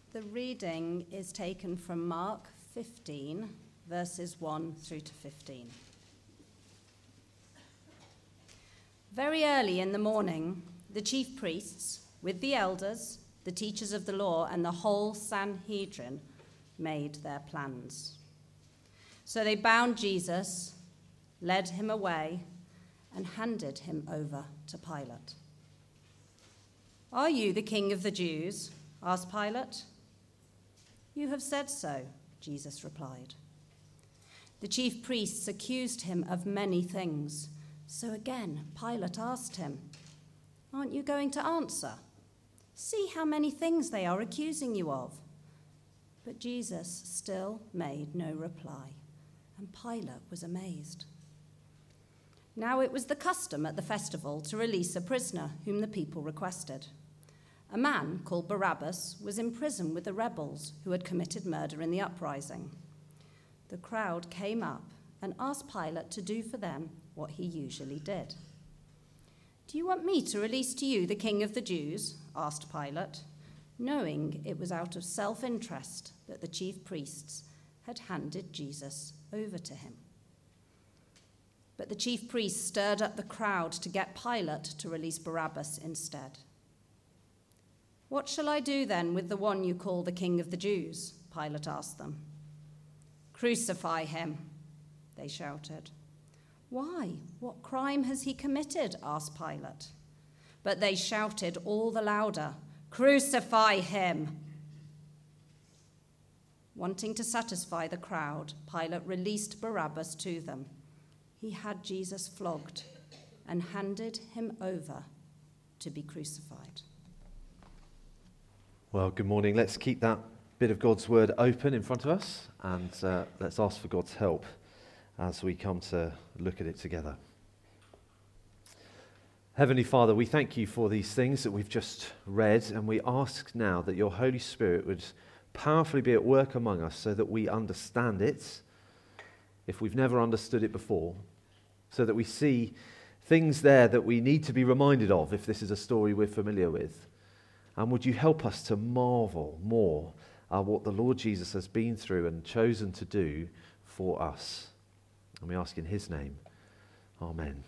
The reading is taken from Mark 15, verses 1 through to 15. Very early in the morning, the chief priests, with the elders, the teachers of the law, and the whole Sanhedrin, made their plans. So they bound Jesus, led him away, and handed him over to Pilate. "Are you the king of the Jews?" asked Pilate. "You have said so," Jesus replied. The chief priests accused him of many things. So again, Pilate asked him, "Aren't you going to answer? See how many things they are accusing you of." But Jesus still made no reply, and Pilate was amazed. Now it was the custom at the festival to release a prisoner whom the people requested. A man called Barabbas was in prison with the rebels who had committed murder in the uprising. The crowd came up and asked Pilate to do for them what he usually did. "Do you want me to release to you the king of the Jews?" asked Pilate, knowing it was out of self-interest that the chief priests had handed Jesus over to him. But the chief priests stirred up the crowd to get Pilate to release Barabbas instead. "What shall I do then with the one you call the king of the Jews?" Pilate asked them. "Crucify him," they shouted. "Why? What crime has he committed?" asked Pilate. But they shouted all the louder, "Crucify him!" Wanting to satisfy the crowd, Pilate released Barabbas to them. He had Jesus flogged and handed him over to be crucified. Well, good morning. Let's keep that bit of God's word open in front of us, and let's ask for God's help as we come to look at it together. Heavenly Father, we thank you for these things that we've just read, and we ask now that your Holy Spirit would powerfully be at work among us so that we understand it, if we've never understood it before, so that we see things there that we need to be reminded of if this is a story we're familiar with. And would you help us to marvel more at what the Lord Jesus has been through and chosen to do for us. And we ask in his name, amen.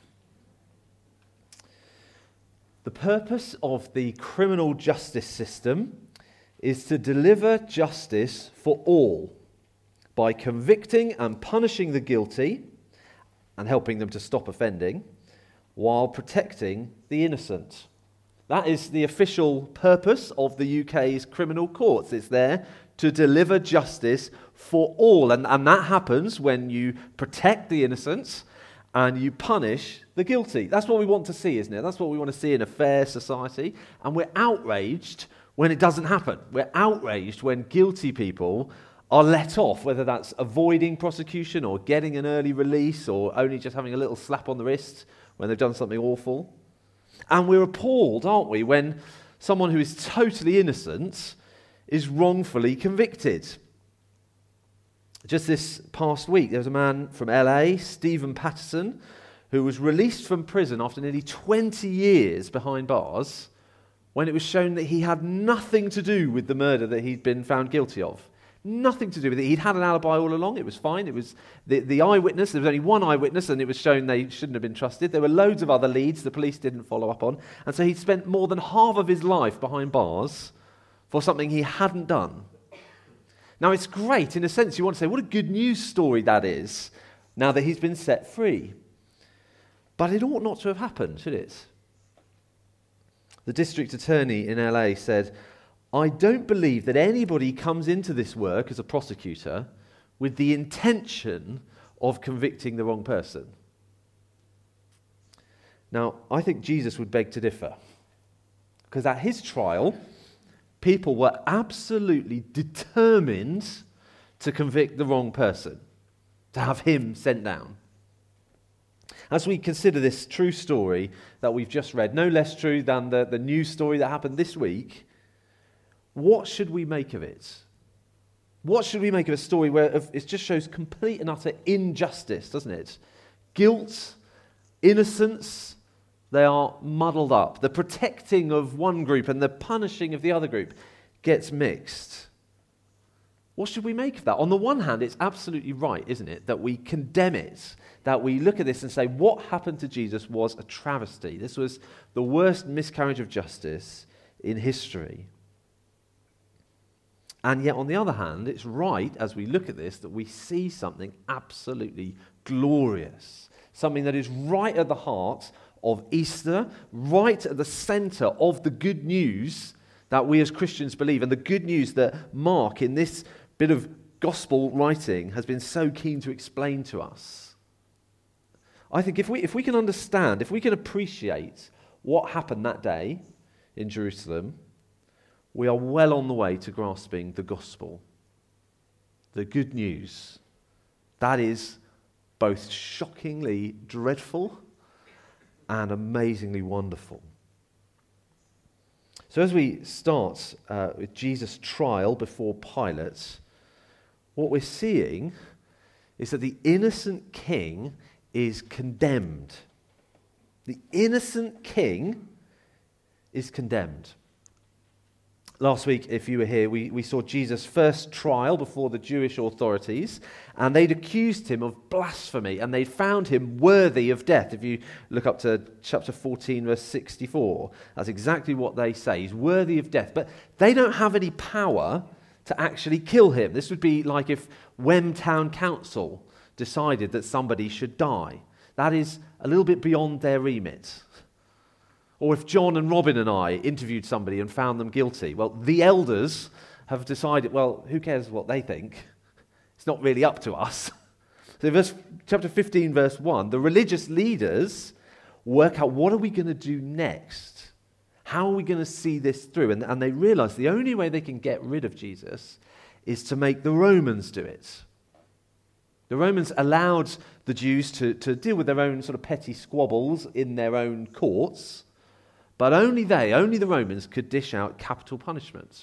The purpose of the criminal justice system is to deliver justice for all by convicting and punishing the guilty and helping them to stop offending while protecting the innocent. That is the official purpose of the UK's criminal courts. It's there to deliver justice for all. And that happens when you protect the innocent and you punish the guilty. That's what we want to see, isn't it? That's what we want to see in a fair society. And we're outraged when it doesn't happen. We're outraged when guilty people are let off, whether that's avoiding prosecution or getting an early release or only just having a little slap on the wrist when they've done something awful. And we're appalled, aren't we, when someone who is totally innocent is wrongfully convicted. Just this past week, there was a man from LA, Stephen Patterson, who was released from prison after nearly 20 years behind bars when it was shown that he had nothing to do with the murder that he'd been found guilty of. Nothing to do with it. He'd had an alibi all along. It was fine. It was the eyewitness. There was only one eyewitness, and it was shown they shouldn't have been trusted. There were loads of other leads the police didn't follow up on. And so he'd spent more than half of his life behind bars for something he hadn't done. Now, it's great. In a sense, you want to say, what a good news story that is, now that he's been set free. But it ought not to have happened, should it? The district attorney in LA said, "I don't believe that anybody comes into this work as a prosecutor with the intention of convicting the wrong person." Now, I think Jesus would beg to differ, because at his trial, people were absolutely determined to convict the wrong person, to have him sent down. As we consider this true story that we've just read, no less true than the news story that happened this week, what should we make of it? What should we make of a story where it just shows complete and utter injustice, doesn't it? Guilt, innocence, they are muddled up. The protecting of one group and the punishing of the other group gets mixed. What should we make of that? On the one hand, it's absolutely right, isn't it, that we condemn it, that we look at this and say, what happened to Jesus was a travesty. This was the worst miscarriage of justice in history. And yet, on the other hand, it's right, as we look at this, that we see something absolutely glorious, something that is right at the heart of Easter, right at the center of the good news that we as Christians believe, and the good news that Mark, in this bit of gospel writing, has been so keen to explain to us. I think if we can understand, if we can appreciate what happened that day in Jerusalem, we are well on the way to grasping the gospel, the good news. That is both shockingly dreadful and amazingly wonderful. So as we start with Jesus' trial before Pilate, what we're seeing is that the innocent king is condemned. The innocent king is condemned. Last week, if you were here, we saw Jesus' first trial before the Jewish authorities, and they'd accused him of blasphemy, and they'd found him worthy of death. If you look up to chapter 14, verse 64, that's exactly what they say. He's worthy of death. But they don't have any power to actually kill him. This would be like if Wem Town Council decided that somebody should die. That is a little bit beyond their remit. Or if John and Robin and I interviewed somebody and found them guilty, well, the elders have decided, well, who cares what they think? It's not really up to us. So chapter 15, verse 1, the religious leaders work out, what are we going to do next? How are we going to see this through? And they realize the only way they can get rid of Jesus is to make the Romans do it. The Romans allowed the Jews to deal with their own sort of petty squabbles in their own courts, but only the Romans, could dish out capital punishment.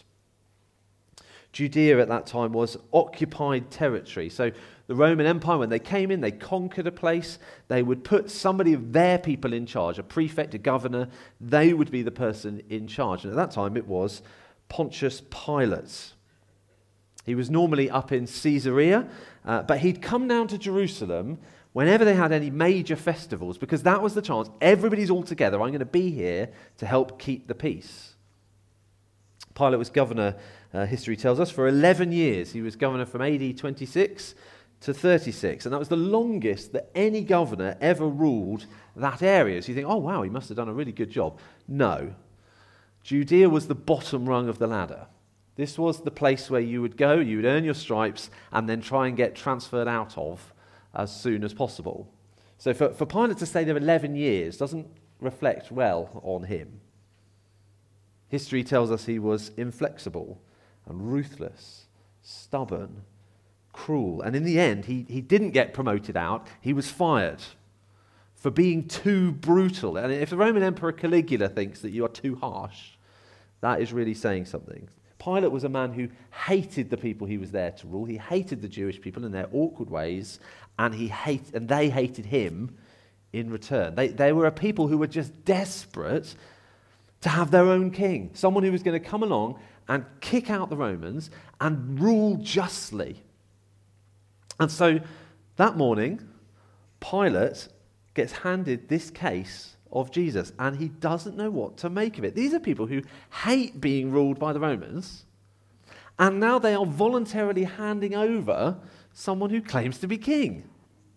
Judea at that time was occupied territory. So the Roman Empire, when they came in, they conquered a place. They would put somebody of their people in charge, a prefect, a governor. They would be the person in charge. And at that time, it was Pontius Pilate. He was normally up in Caesarea, but he'd come down to Jerusalem whenever they had any major festivals, because that was the chance. Everybody's all together. I'm going to be here to help keep the peace. Pilate was governor, history tells us, for 11 years. He was governor from AD 26 to 36, and that was the longest that any governor ever ruled that area. So you think, oh wow, he must have done a really good job. No. Judea was the bottom rung of the ladder. This was the place where you would go, you would earn your stripes, and then try and get transferred out of as soon as possible. So for Pilate to stay there 11 years doesn't reflect well on him. History tells us he was inflexible and ruthless, stubborn, cruel. And in the end, he didn't get promoted out. He was fired for being too brutal. And if the Roman Emperor Caligula thinks that you are too harsh, that is really saying something. Pilate was a man who hated the people he was there to rule. He hated the Jewish people in their awkward ways, and they hated him in return. They were a people who were just desperate to have their own king, someone who was going to come along and kick out the Romans and rule justly. And so that morning, Pilate gets handed this case of Jesus, and he doesn't know what to make of it. These are people who hate being ruled by the Romans, and now they are voluntarily handing over someone who claims to be king.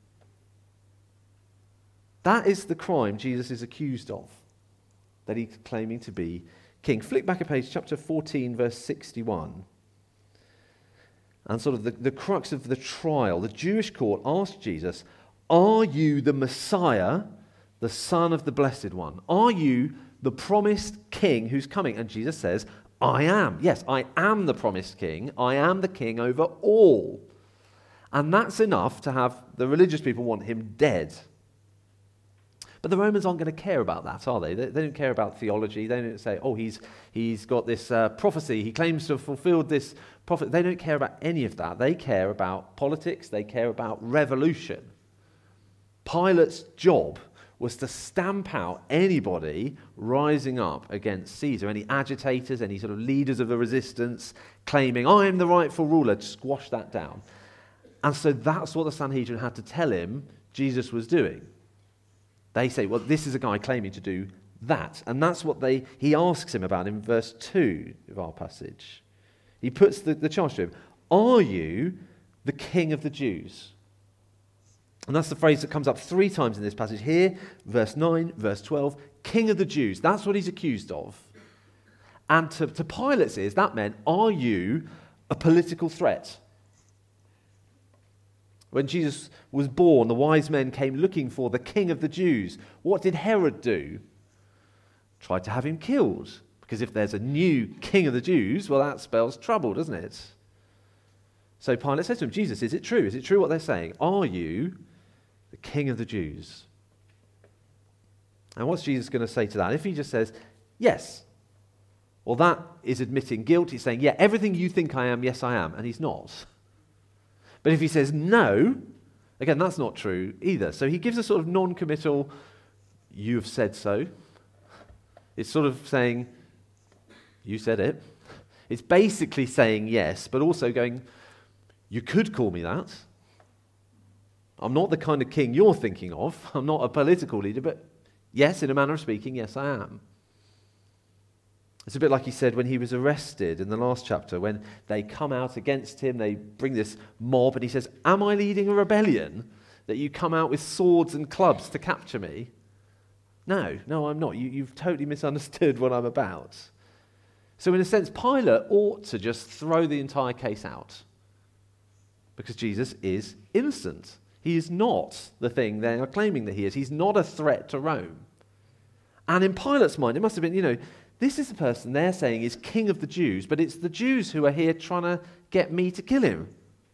That is the crime Jesus is accused of, that he's claiming to be king. Flick back a page, chapter 14, verse 61. And sort of the crux of the trial, the Jewish court asked Jesus, "Are you the Messiah, the Son of the Blessed One? Are you the promised king who's coming?" And Jesus says, "I am. Yes, I am the promised king. I am the king over all." And that's enough to have the religious people want him dead. But the Romans aren't going to care about that, are they? They don't care about theology. They don't say, oh, he's got this prophecy. He claims to have fulfilled this prophet. They don't care about any of that. They care about politics. They care about revolution. Pilate's job was to stamp out anybody rising up against Caesar, any agitators, any sort of leaders of the resistance claiming, I am the rightful ruler, to squash that down. And so that's what the Sanhedrin had to tell him Jesus was doing. They say, well, this is a guy claiming to do that. And that's what he asks him about in verse 2 of our passage. He puts the charge to him, are you the king of the Jews? And that's the phrase that comes up 3 times in this passage here, verse 9, verse 12, king of the Jews. That's what he's accused of. And to Pilate's ears, that meant, are you a political threat? When Jesus was born, the wise men came looking for the king of the Jews. What did Herod do? Tried to have him killed. Because if there's a new king of the Jews, well, that spells trouble, doesn't it? So Pilate said to him, Jesus, is it true? Is it true what they're saying? Are you the king of the Jews? And what's Jesus going to say to that? If he just says, yes, well, that is admitting guilt. He's saying, yeah, everything you think I am, yes, I am. And he's not. But if he says no, again, that's not true either. So he gives a sort of non-committal, you have said so. It's sort of saying, you said it. It's basically saying yes, but also going, you could call me that. I'm not the kind of king you're thinking of. I'm not a political leader, but yes, in a manner of speaking, yes, I am. It's a bit like he said when he was arrested in the last chapter, when they come out against him, they bring this mob, and he says, am I leading a rebellion that you come out with swords and clubs to capture me? No, I'm not. You've totally misunderstood what I'm about. So in a sense, Pilate ought to just throw the entire case out because Jesus is innocent. He is not the thing they are claiming that he is. He's not a threat to Rome. And in Pilate's mind, it must have been, this is the person they're saying is king of the Jews, but it's the Jews who are here trying to get me to kill him.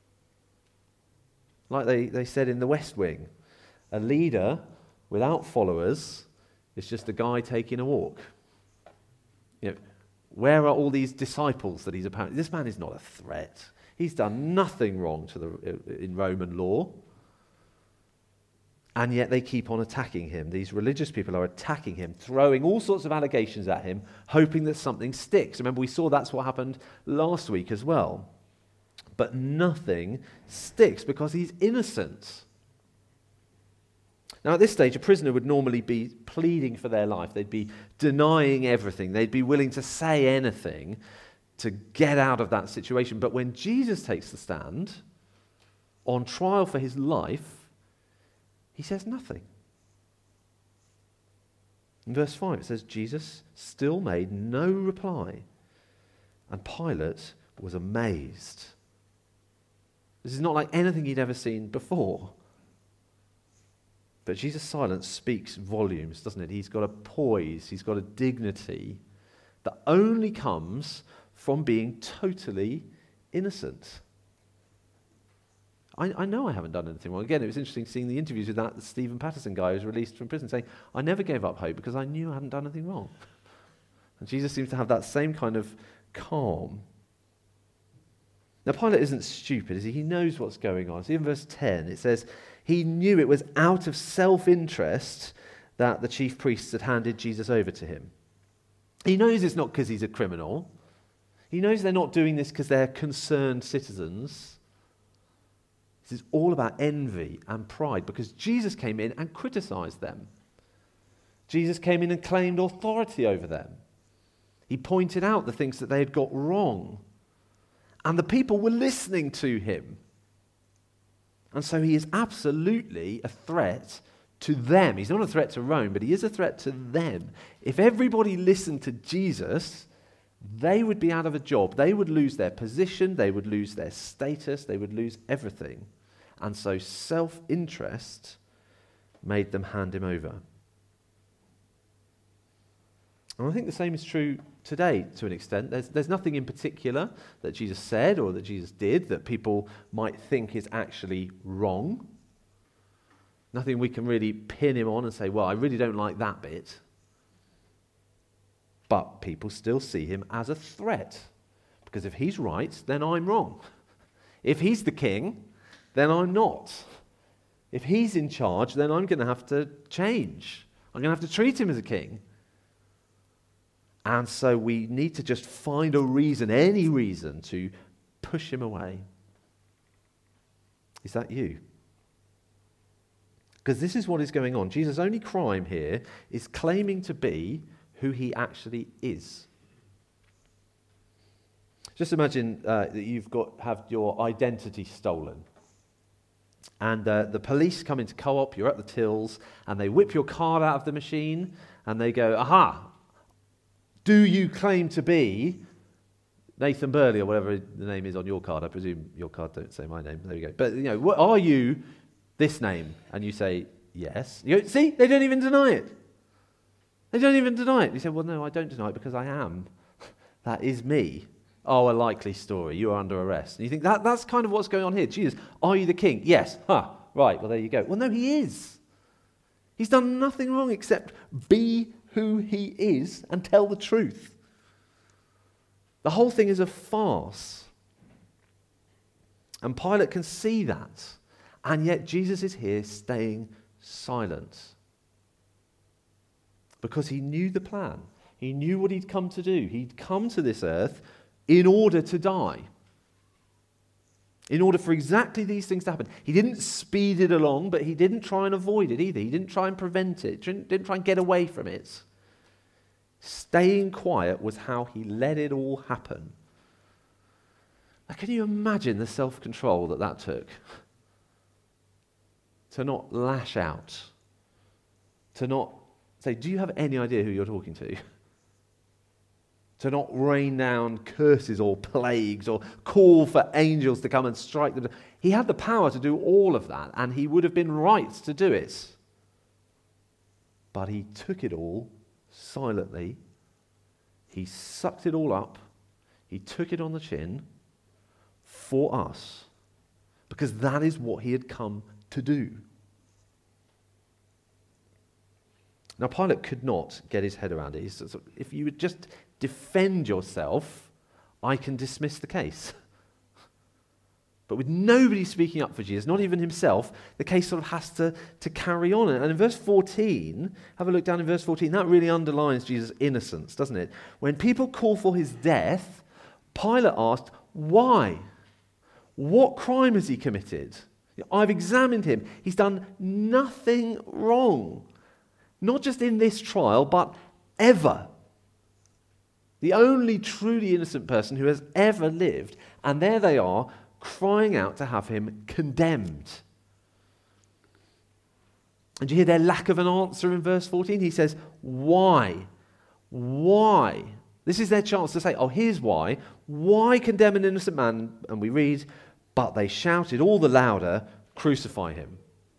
Like they said in the West Wing, a leader without followers is just a guy taking a walk. Where are all these disciples that he's apparently... This man is not a threat. He's done nothing wrong in Roman law. And yet they keep on attacking him. These religious people are attacking him, throwing all sorts of allegations at him, hoping that something sticks. Remember, we saw that's what happened last week as well. But nothing sticks because he's innocent. Now, at this stage, a prisoner would normally be pleading for their life. They'd be denying everything. They'd be willing to say anything to get out of that situation. But when Jesus takes the stand on trial for his life, he says nothing. In verse 5, it says, Jesus still made no reply, and Pilate was amazed. This is not like anything he'd ever seen before. But Jesus' silence speaks volumes, doesn't it? He's got a poise, he's got a dignity that only comes from being totally innocent. I know I haven't done anything wrong. Again, it was interesting seeing the interviews with that Stephen Patterson guy who was released from prison saying, I never gave up hope because I knew I hadn't done anything wrong. And Jesus seems to have that same kind of calm. Now, Pilate isn't stupid, is he? He knows what's going on. See, in verse 10, it says, he knew it was out of self-interest that the chief priests had handed Jesus over to him. He knows it's not because he's a criminal. He knows they're not doing this because they're concerned citizens. This is all about envy and pride because Jesus came in and criticized them. Jesus came in and claimed authority over them. He pointed out the things that they had got wrong. And the people were listening to him. And so he is absolutely a threat to them. He's not a threat to Rome, but he is a threat to them. If everybody listened to Jesus, they would be out of a job. They would lose their position. They would lose their status. They would lose everything. And so self-interest made them hand him over. And I think the same is true today to an extent. There's nothing in particular that Jesus said or that Jesus did that people might think is actually wrong. Nothing we can really pin him on and say, well, I really don't like that bit. But people still see him as a threat. Because if he's right, then I'm wrong. If he's the king, then I'm not. if he's in charge, then I'm going to have to change. I'm going to have to treat him as a king. And so we need to just find a reason, any reason, to push him away. Is that you? Because this is what is going on. Jesus' only crime here is claiming to be who he actually is. Just imagine that you've have your identity stolen. And the police come into Co-op, you're at the tills, and they whip your card out of the machine, and they go, aha, do you claim to be Nathan Burley, or whatever the name is on your card? I presume your card don't say my name. There you go. But, what are you this name? And you say, yes. You go, see, they don't even deny it. They don't even deny it. You say, well, no, I don't deny it because I am. That is me. Oh, a likely story. You are under arrest. And you think, that's kind of what's going on here. Jesus, are you the king? Yes. Right, well, there you go. Well, no, he is. He's done nothing wrong except be who he is and tell the truth. The whole thing is a farce. And Pilate can see that. And yet Jesus is here staying silent. Because he knew the plan. He knew what he'd come to do. He'd come to this earth in order to die. In order for exactly these things to happen. He didn't speed it along, but he didn't try and avoid it either. He didn't try and prevent it. Didn't try and get away from it. Staying quiet was how he let it all happen. Now, can you imagine the self-control that took? To not lash out. To not say, do you have any idea who you're talking to? To not rain down curses or plagues or call for angels to come and strike them. He had the power to do all of that, and he would have been right to do it. But he took it all silently. He sucked it all up. He took it on the chin for us, because that is what he had come to do. Now, Pilate could not get his head around it. He said, if you would just defend yourself, I can dismiss the case. But with nobody speaking up for Jesus, not even himself, the case sort of has to carry on. And in verse 14, have a look down in verse 14, that really underlines Jesus' innocence, doesn't it? When people call for his death, Pilate asked, why? What crime has he committed? I've examined him. He's done nothing wrong. Not just in this trial, but ever. The only truly innocent person who has ever lived. And there they are, crying out to have him condemned. And you hear their lack of an answer in verse 14? He says, why? Why? This is their chance to say, oh, here's why. Why condemn an innocent man? And we read, but they shouted all the louder, crucify him.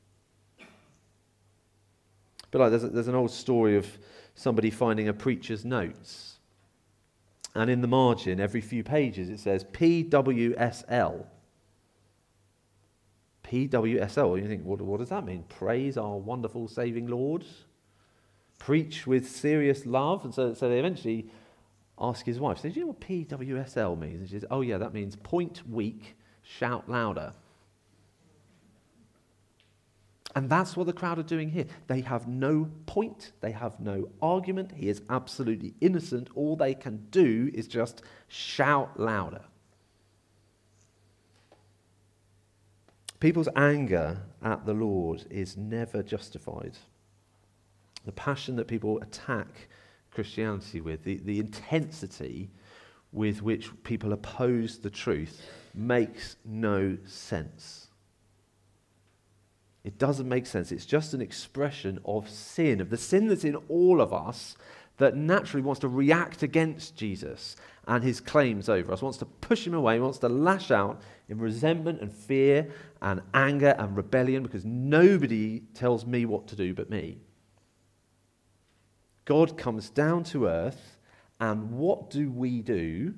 But there's an old story of somebody finding a preacher's notes. And in the margin, every few pages, it says PWSL. PWSL. You think, what does that mean? Praise our wonderful saving Lord. Preach with serious love. And so they eventually ask his wife, so do you know what PWSL means? And she says, oh yeah, that means point weak, shout louder. And that's what the crowd are doing here. They have no point. They have no argument. He is absolutely innocent. All they can do is just shout louder. People's anger at the Lord is never justified. The passion that people attack Christianity with, the intensity with which people oppose the truth, makes no sense. It doesn't make sense. It's just an expression of sin, of the sin that's in all of us that naturally wants to react against Jesus and his claims over us, wants to push him away, wants to lash out in resentment and fear and anger and rebellion because nobody tells me what to do but me. God comes down to earth, and what do?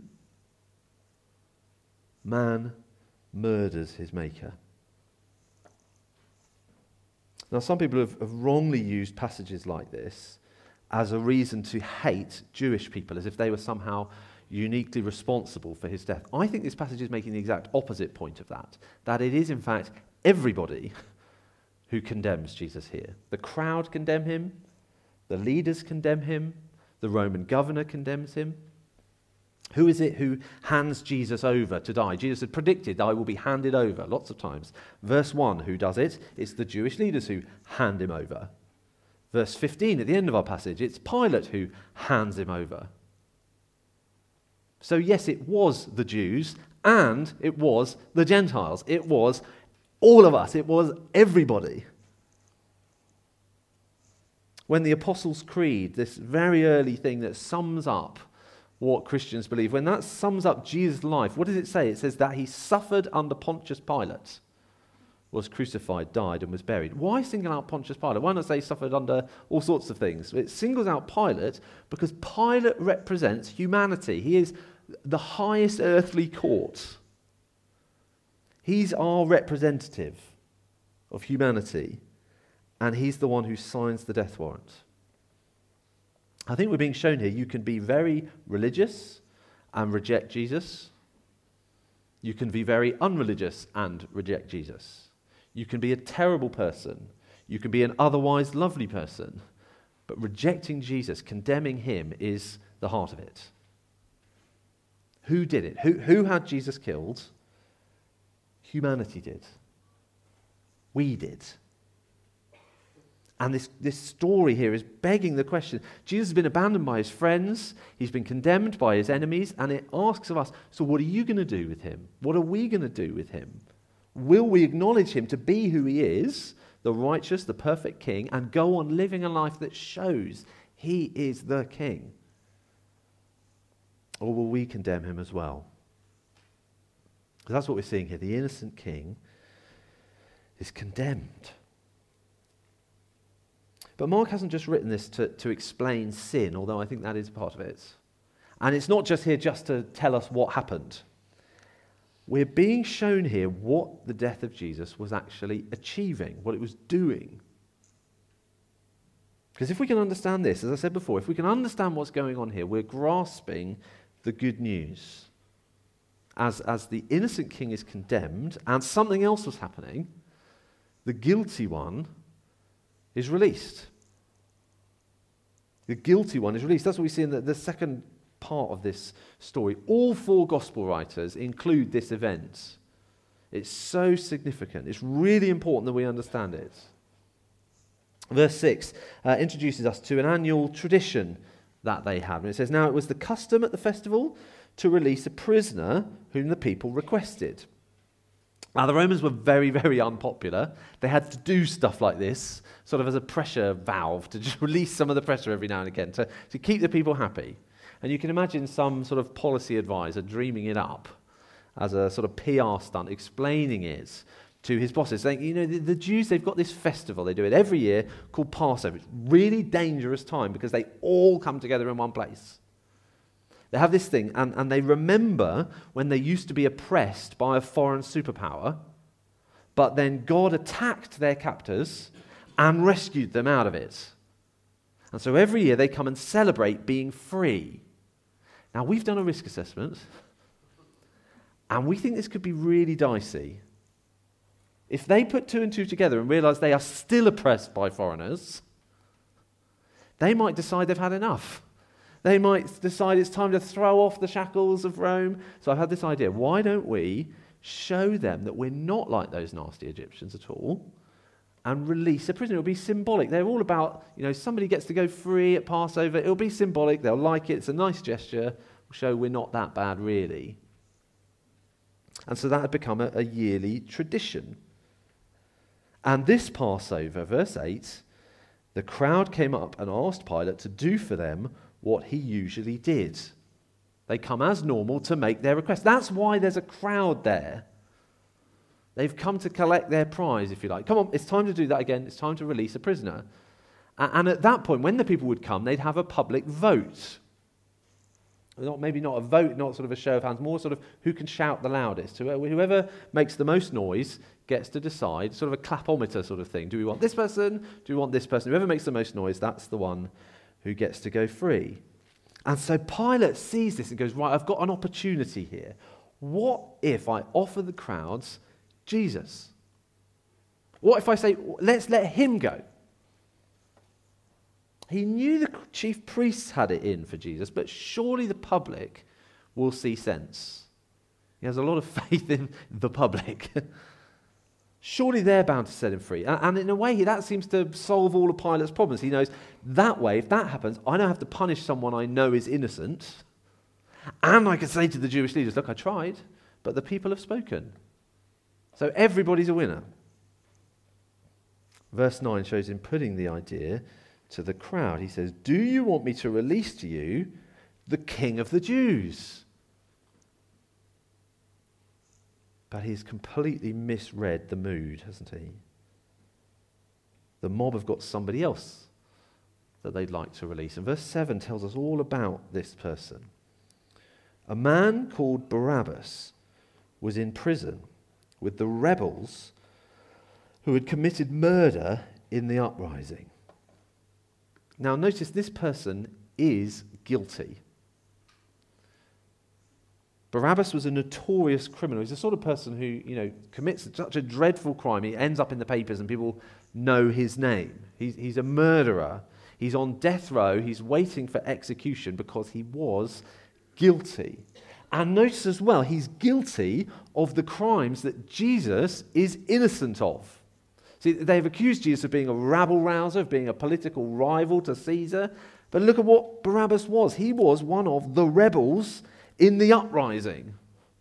Man murders his maker. Now, some people have wrongly used passages like this as a reason to hate Jewish people, as if they were somehow uniquely responsible for his death. I think this passage is making the exact opposite point of that it is, in fact, everybody who condemns Jesus here. The crowd condemn him, the leaders condemn him, the Roman governor condemns him. Who is it who hands Jesus over to die? Jesus had predicted, I will be handed over lots of times. Verse 1, who does it? It's the Jewish leaders who hand him over. Verse 15, at the end of our passage, it's Pilate who hands him over. So yes, it was the Jews and it was the Gentiles. It was all of us. It was everybody. When the Apostles' Creed, this very early thing that sums up what Christians believe, when that sums up Jesus' life, what does it say? It says that he suffered under Pontius Pilate, was crucified, died, and was buried. Why single out Pontius Pilate? Why not say he suffered under all sorts of things? It singles out Pilate because Pilate represents humanity. He is the highest earthly court. He's our representative of humanity, and he's the one who signs the death warrant. I think we're being shown here you can be very religious and reject Jesus. You can be very unreligious and reject Jesus. You can be a terrible person. You can be an otherwise lovely person. But rejecting Jesus, condemning him, is the heart of it. Who did it? Who had Jesus killed? Humanity did. We did. And this story here is begging the question. Jesus has been abandoned by his friends. He's been condemned by his enemies. And it asks of us, so what are you going to do with him? What are we going to do with him? Will we acknowledge him to be who he is, the righteous, the perfect king, and go on living a life that shows he is the king? Or will we condemn him as well? Because that's what we're seeing here. The innocent king is condemned. But Mark hasn't just written this to explain sin, although I think that is part of it. And it's not just here just to tell us what happened. We're being shown here what the death of Jesus was actually achieving, what it was doing. Because if we can understand this, as I said before, if we can understand what's going on here, we're grasping the good news. As the innocent king is condemned and something else was happening, the guilty one is released. The guilty one is released. That's what we see in the second part of this story. All four gospel writers include this event. It's so significant. It's really important that we understand it. Verse 6 introduces us to an annual tradition that they had. And it says, now it was the custom at the festival to release a prisoner whom the people requested. Now, the Romans were very, very unpopular. They had to do stuff like this, sort of as a pressure valve, to just release some of the pressure every now and again, to keep the people happy. And you can imagine some sort of policy advisor dreaming it up as a sort of PR stunt, explaining it to his bosses, saying, you know, the Jews, they've got this festival, they do it every year, called Passover. It's a really dangerous time because they all come together in one place. They have this thing, and they remember when they used to be oppressed by a foreign superpower, but then God attacked their captors and rescued them out of it. And so every year they come and celebrate being free. Now, we've done a risk assessment, and we think this could be really dicey. If they put two and two together and realize they are still oppressed by foreigners, they might decide they've had enough. They might decide it's time to throw off the shackles of Rome. So I've had this idea. Why don't we show them that we're not like those nasty Egyptians at all and release a prisoner? It'll be symbolic. They're all about, you know, somebody gets to go free at Passover. It'll be symbolic. They'll like it. It's a nice gesture. We'll show we're not that bad, really. And so that had become a yearly tradition. And this Passover, verse 8, the crowd came up and asked Pilate to do for them what he usually did. They come as normal to make their request. That's why there's a crowd there. They've come to collect their prize, if you like. Come on, it's time to do that again. It's time to release a prisoner. And at that point, when the people would come, they'd have a public vote. Maybe not a vote, not sort of a show of hands, more sort of who can shout the loudest. Whoever makes the most noise gets to decide, sort of a clapometer sort of thing. Do we want this person? Do we want this person? Whoever makes the most noise, that's the one who gets to go free. And so Pilate sees this and goes, right, I've got an opportunity here. What if I offer the crowds Jesus? What if I say, let's let him go? He knew the chief priests had it in for Jesus, but surely the public will see sense. He has a lot of faith in the public. Surely they're bound to set him free. And in a way, that seems to solve all of Pilate's problems. He knows that way, if that happens, I don't have to punish someone I know is innocent. And I can say to the Jewish leaders, look, I tried, but the people have spoken. So everybody's a winner. Verse 9 shows him putting the idea to the crowd. He says, do you want me to release to you the King of the Jews? But he's completely misread the mood, hasn't he? The mob have got somebody else that they'd like to release. And verse 7 tells us all about this person. A man called Barabbas was in prison with the rebels who had committed murder in the uprising. Now notice this person is guilty. Barabbas was a notorious criminal. He's the sort of person who, commits such a dreadful crime. He ends up in the papers and people know his name. He's a murderer. He's on death row. He's waiting for execution because he was guilty. And notice as well, he's guilty of the crimes that Jesus is innocent of. See, they've accused Jesus of being a rabble-rouser, of being a political rival to Caesar. But look at what Barabbas was. He was one of the rebels in the uprising.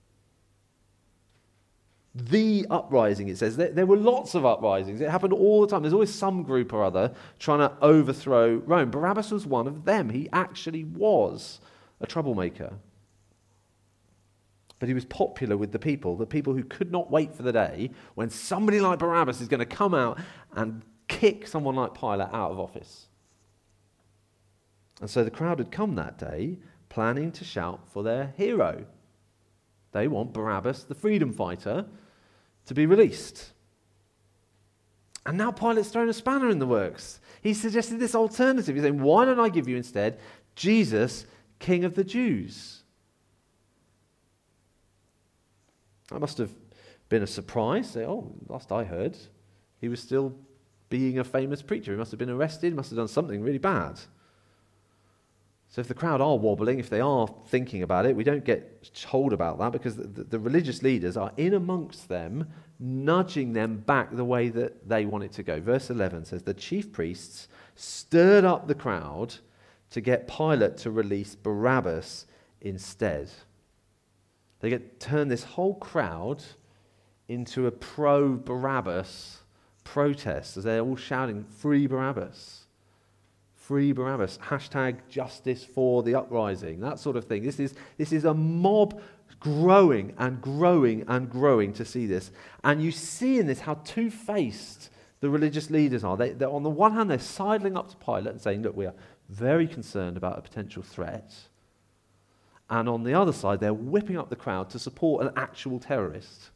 The uprising, it says. There were lots of uprisings. It happened all the time. There's always some group or other trying to overthrow Rome. Barabbas was one of them. He actually was a troublemaker. But he was popular with the people who could not wait for the day when somebody like Barabbas is going to come out and kick someone like Pilate out of office. And so the crowd had come that day planning to shout for their hero. They want Barabbas, the freedom fighter, to be released. And now Pilate's thrown a spanner in the works. He suggested this alternative. He's saying, why don't I give you instead Jesus, King of the Jews? That must have been a surprise. Say, last I heard, he was still being a famous preacher. He must have been arrested, must have done something really bad. So if the crowd are wobbling, if they are thinking about it, we don't get told about that because the religious leaders are in amongst them, nudging them back the way that they want it to go. Verse 11 says, the chief priests stirred up the crowd to get Pilate to release Barabbas instead. They turn this whole crowd into a pro-Barabbas protest as they're all shouting, free Barabbas. Free Barabbas, #justice for the uprising, that sort of thing. This is a mob growing and growing and growing to see this. And you see in this how two-faced the religious leaders are. They're on the one hand, they're sidling up to Pilate and saying, look, we are very concerned about a potential threat. And on the other side, they're whipping up the crowd to support an actual terrorist.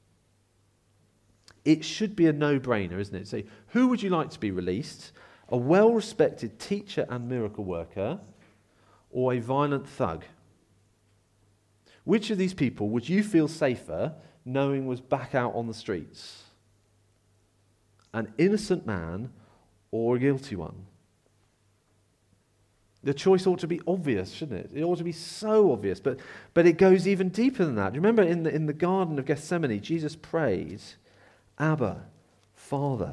It should be a no-brainer, isn't it? So who would you like to be released? A well-respected teacher and miracle worker, or a violent thug? Which of these people would you feel safer knowing was back out on the streets? An innocent man or a guilty one? The choice ought to be obvious, shouldn't it? It ought to be so obvious, but it goes even deeper than that. Do you remember in the Garden of Gethsemane, Jesus prayed, Abba, Father.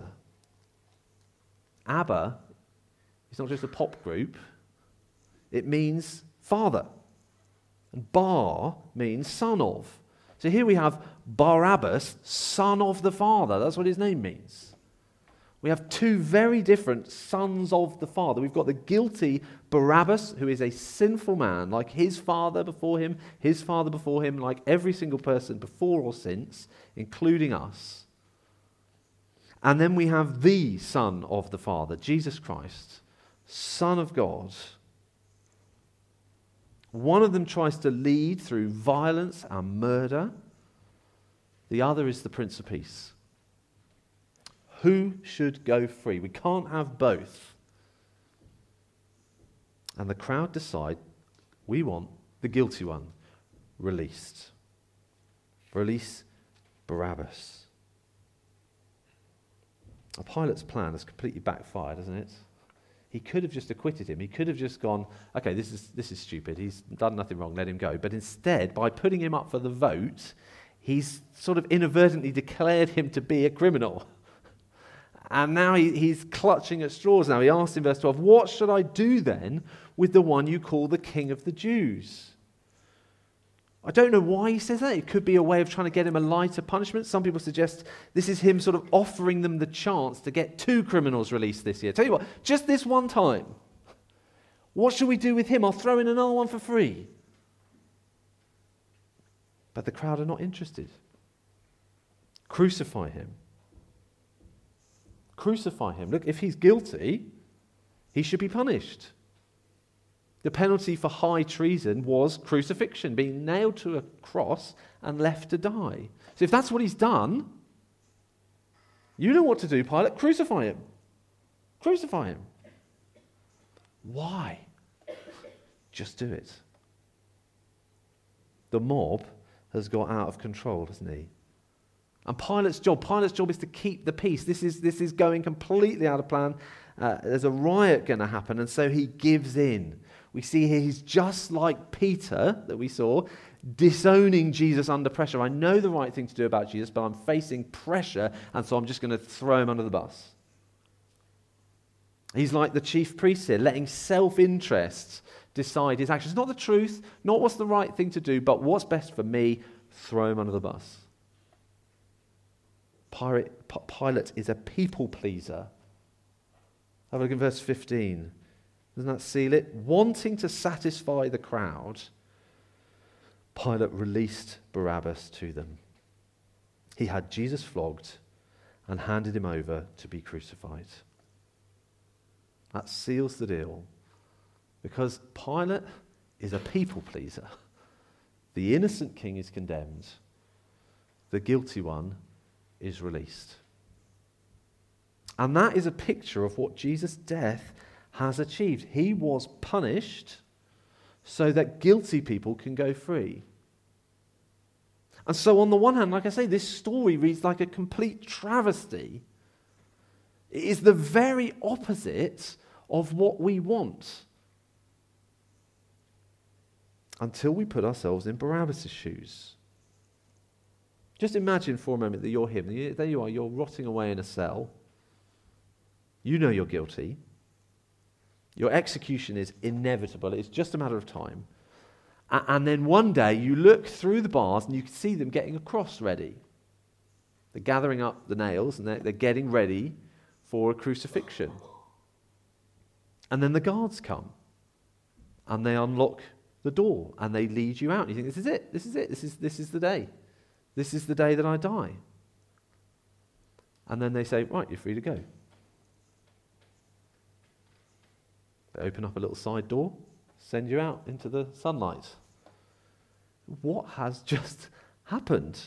Abba is not just a pop group. It means father. And Bar means son of. So here we have Barabbas, son of the Father. That's what his name means. We have two very different sons of the Father. We've got the guilty Barabbas, who is a sinful man, like his father before him, like every single person before or since, including us. And then we have the Son of the Father, Jesus Christ, Son of God. One of them tries to lead through violence and murder. The other is the Prince of Peace. Who should go free? We can't have both. And the crowd decide, we want the guilty one released. Release Barabbas. Pilate's plan has completely backfired, hasn't it? He could have just acquitted him. He could have just gone, okay, this is stupid. He's done nothing wrong. Let him go. But instead, by putting him up for the vote, he's sort of inadvertently declared him to be a criminal. And now he's clutching at straws now. He asks in verse 12, what should I do then with the one you call the King of the Jews? I don't know why he says that. It could be a way of trying to get him a lighter punishment. Some people suggest this is him sort of offering them the chance to get 2 criminals released this year. Tell you what, just this one time. What should we do with him? I'll throw in another one for free. But the crowd are not interested. Crucify him. Crucify him. Look, if he's guilty, he should be punished. The penalty for high treason was crucifixion, being nailed to a cross and left to die. So if that's what he's done, you know what to do, Pilate. Crucify him. Crucify him. Why? Just do it. The mob has got out of control, hasn't he? And Pilate's job is to keep the peace. This is going completely out of plan. There's a riot going to happen, and so he gives in. We see here he's just like Peter that we saw, disowning Jesus under pressure. I know the right thing to do about Jesus, but I'm facing pressure, and so I'm just going to throw him under the bus. He's like the chief priest here, letting self-interest decide his actions. Not the truth, not what's the right thing to do, but what's best for me, throw him under the bus. Pilate is a people pleaser. Have a look in verse 15. Doesn't that seal it? Wanting to satisfy the crowd, Pilate released Barabbas to them. He had Jesus flogged and handed him over to be crucified. That seals the deal. Because Pilate is a people pleaser. The innocent king is condemned. The guilty one is released. And that is a picture of what Jesus' death has achieved. He was punished so that guilty people can go free. And so on the one hand, like I say, this story reads like a complete travesty. It is the very opposite of what we want. Until we put ourselves in Barabbas' shoes. Just imagine for a moment that you're him. There you are, you're rotting away in a cell. You know you're guilty. Your execution is inevitable. It's just a matter of time. And then one day you look through the bars and you can see them getting a cross ready. They're gathering up the nails and they're getting ready for a crucifixion. And then the guards come and they unlock the door and they lead you out. And you think, this is it. This is the day. This is the day that I die. And then they say, right, you're free to go. They open up a little side door, send you out into the sunlight. What has just happened?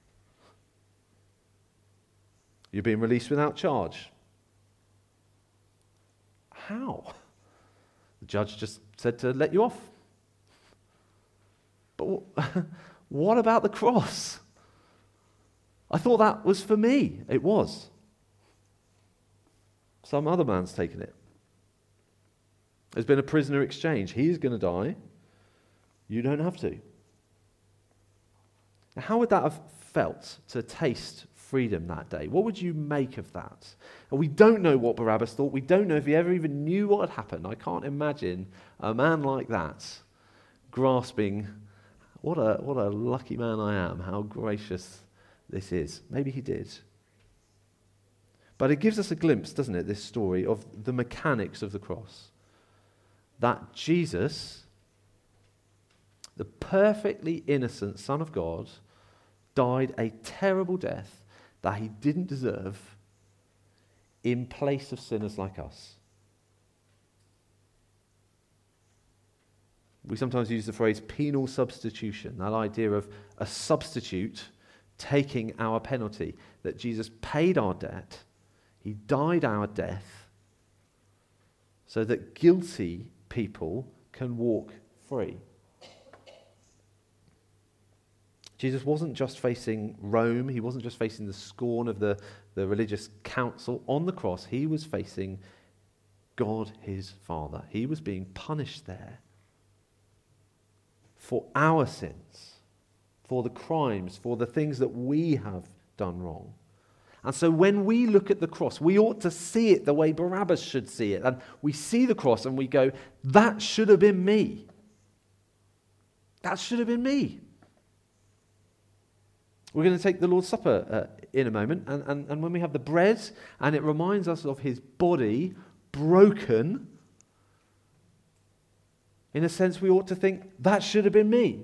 You're being released without charge. How? The judge just said to let you off. But what about the cross? I thought that was for me. It was. Some other man's taken it. There's been a prisoner exchange. He's going to die. You don't have to. Now, how would that have felt to taste freedom that day? What would you make of that? And we don't know what Barabbas thought. We don't know if he ever even knew what had happened. I can't imagine a man like that grasping, what a lucky man I am, how gracious this is. Maybe he did. But it gives us a glimpse, doesn't it, this story of the mechanics of the cross. That Jesus, the perfectly innocent Son of God, died a terrible death that he didn't deserve in place of sinners like us. We sometimes use the phrase penal substitution, that idea of a substitute taking our penalty, that Jesus paid our debt, he died our death, so that guilty people can walk free. Do Jesus wasn't just facing Rome. He wasn't just facing the scorn of the religious council. On the cross, he was facing God, his Father. He was being punished there for our sins, for the crimes, for the things that we have done wrong. And so when we look at the cross, we ought to see it the way Barabbas should see it. And we see the cross and we go, that should have been me. That should have been me. We're going to take the Lord's Supper in a moment. And when we have the bread, and it reminds us of his body broken, in a sense we ought to think, that should have been me.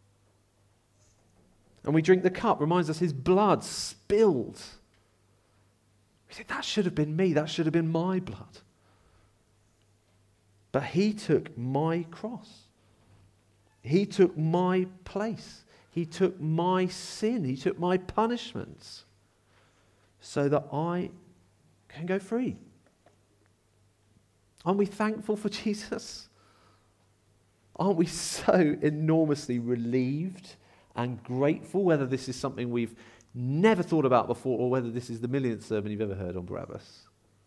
And we drink the cup, reminds us his blood spilled. We say, that should have been me, that should have been my blood. But he took my cross. He took my place. He took my sin. He took my punishments so that I can go free. Aren't we thankful for Jesus? Aren't we so enormously relieved and grateful, whether this is something we've never thought about before or whether this is the millionth sermon you've ever heard on Barabbas?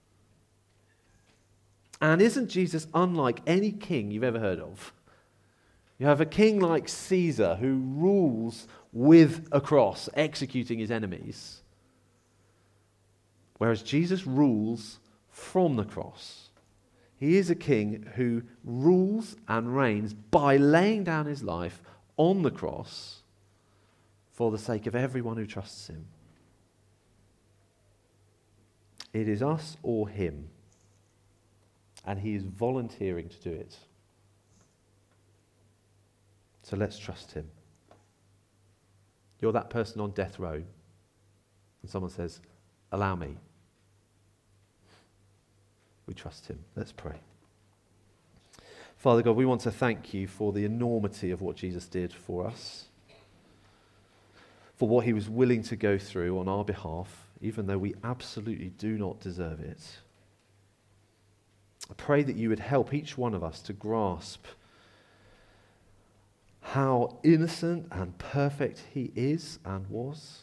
And isn't Jesus unlike any king you've ever heard of? You have a king like Caesar who rules with a cross, executing his enemies, whereas Jesus rules from the cross. He is a king who rules and reigns by laying down his life on the cross for the sake of everyone who trusts him. It is us or him, and he is volunteering to do it. So let's trust him. You're that person on death row, and someone says, allow me. We trust him. Let's pray. Father God, we want to thank you for the enormity of what Jesus did for us, for what he was willing to go through on our behalf, even though we absolutely do not deserve it. I pray that you would help each one of us to grasp how innocent and perfect he is and was,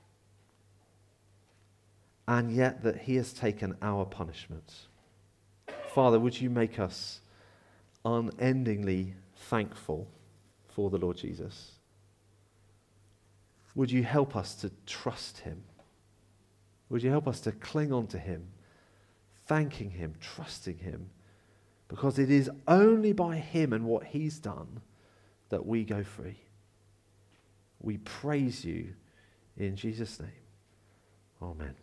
and yet that he has taken our punishment. Father, would you make us unendingly thankful for the Lord Jesus? Would you help us to trust him? Would you help us to cling on to him, thanking him, trusting him? Because it is only by him and what he's done that we go free. We praise you in Jesus' name. Amen.